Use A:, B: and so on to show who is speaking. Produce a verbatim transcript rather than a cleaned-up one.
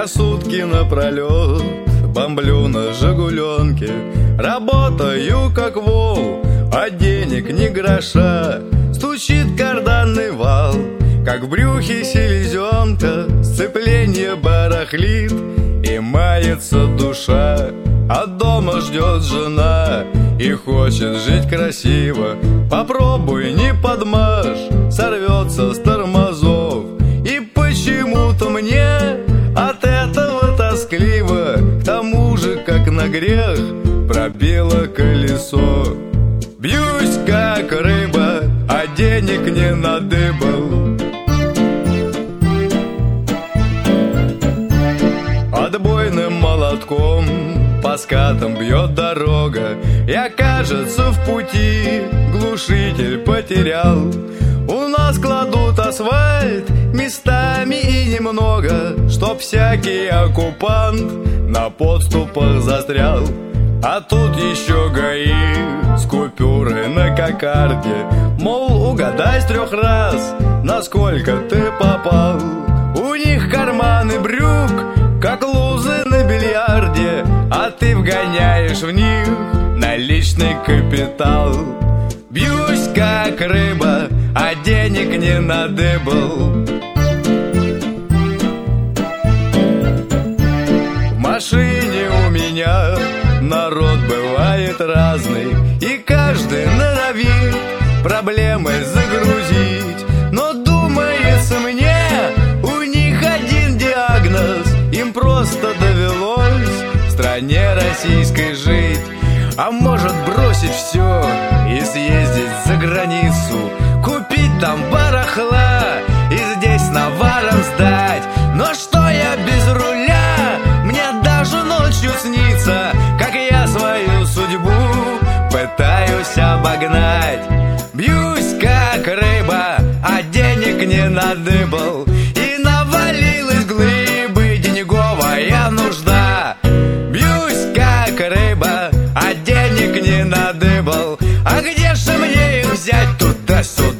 A: Я сутки напролет бомблю на «Жигуленке», работаю как вол, а денег ни гроша. Стучит карданный вал, как в брюхе селезенка, сцепление барахлит и мается душа. А дома ждет жена и хочет жить красиво. Попробуй, не подмажь, сорвется с тормозов. И почему-то мне от этого тоскливо. К тому же, как на грех, пробило колесо. Бьюсь, как рыба, а денег не надыбал. Отбойным молотком по скатам бьет дорога. Я, кажется, в пути глушитель потерял. У нас кладут асфальт местами и немного, чтоб всякий оккупант на подступах застрял. А тут еще ГАИ с купюрой на кокарде, мол, угадай с трех раз, насколько ты попал. У них карманы брюк, как лузы на бильярде, а ты вгоняешь в них наличный капитал. Бьюсь, как рыба, а денег не надыбал. В машине у меня народ бывает разный, и каждый норовит проблемы загрузить. Но думается мне, у них один диагноз: им просто довелось в стране российской жить. А может бросить все и съездить за границу, купить там барахла и здесь наваром сдать. Но что я без руля? Мне даже ночью снится, как я свою судьбу пытаюсь обогнать. Бьюсь, как рыба, а денег не надыбал. И навалилась глыбы денеговая нужда. Бьюсь, как рыба, а денег не надыбал. А где же мне их взять туда-сюда?